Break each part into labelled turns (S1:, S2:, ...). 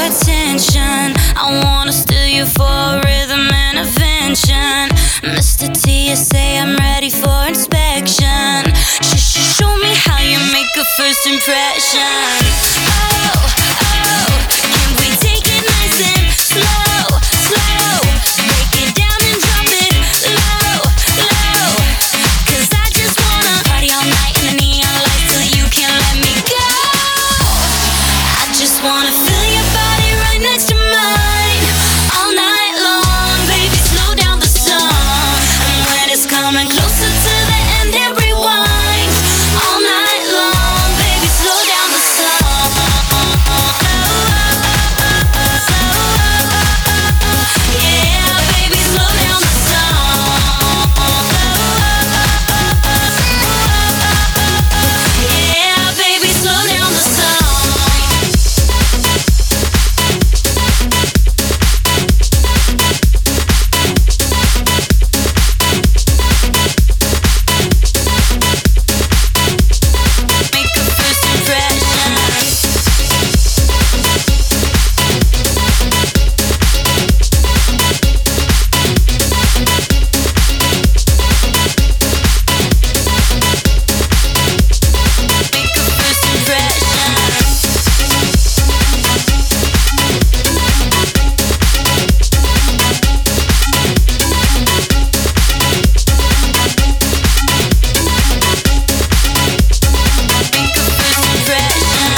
S1: attention. I wanna steal you for rhythm and invention. Mr. T, you say I'm ready for inspection. Show me how you make a first impression. Oh, oh, can we take it nice and slow, slow? Break it down and drop it low, low. 'Cause I just wanna party all night in the neon lights till you can't let me go. I just wanna feel your body right next to mine all night long. Baby, slow down the song, and when it's coming closer to the end, then rewind all night long. Baby, slow down the song. Yeah, baby, slow down the song. Yeah, baby, slow down the song. Make a first impression. Make a first impression. Make a first impression.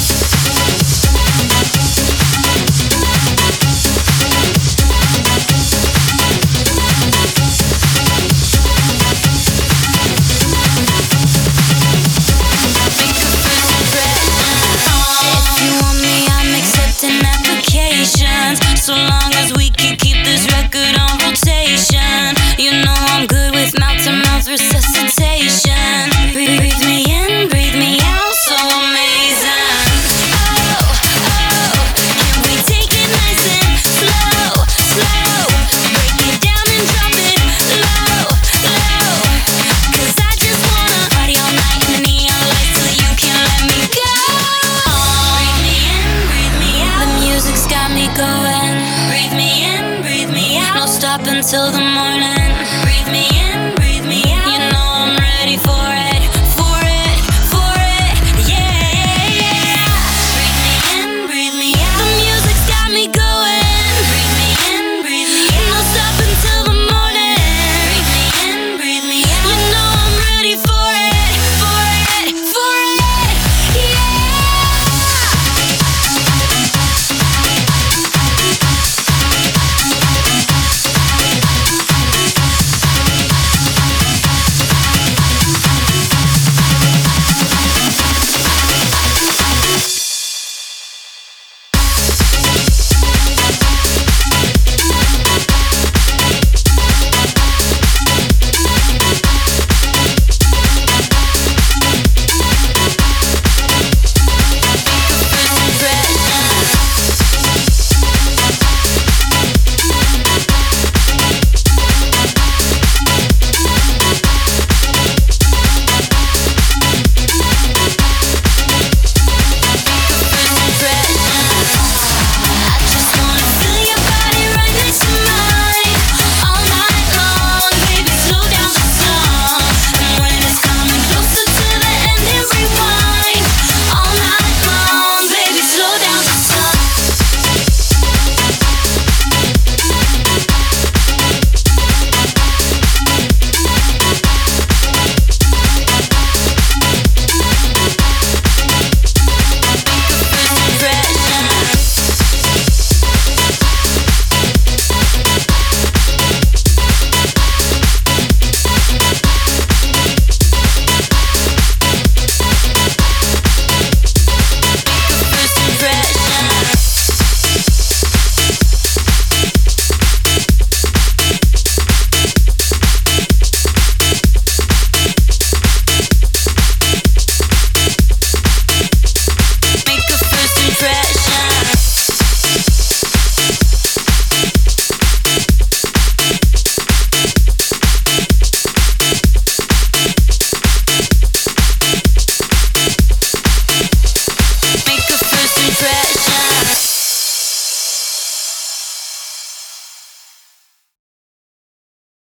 S1: Make a first impression. If you want me, I'm accepting applications, so long as we can keep this record on rotation. You know I'm good with mouth-to-mouth resuscitation. Breathe me in, breathe me out, so amazing. Oh, oh, can we take it nice and slow, slow? Break it down and drop it low, low. 'Cause I just wanna party all night in the neon lights till you can't let me go. Breathe me in, breathe me out. The music's got me going. Breathe me in, breathe me out. No stop until the morning.